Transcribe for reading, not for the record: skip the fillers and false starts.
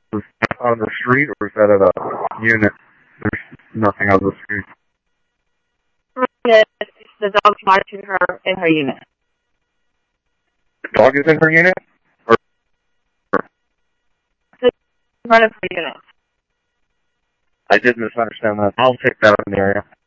Is that on the street or is that at a unit? There's nothing on the street. The dog's monitoring her in her unit. The dog is in her unit? Or In front of her unit. I did misunderstand that. I'll take that in the area.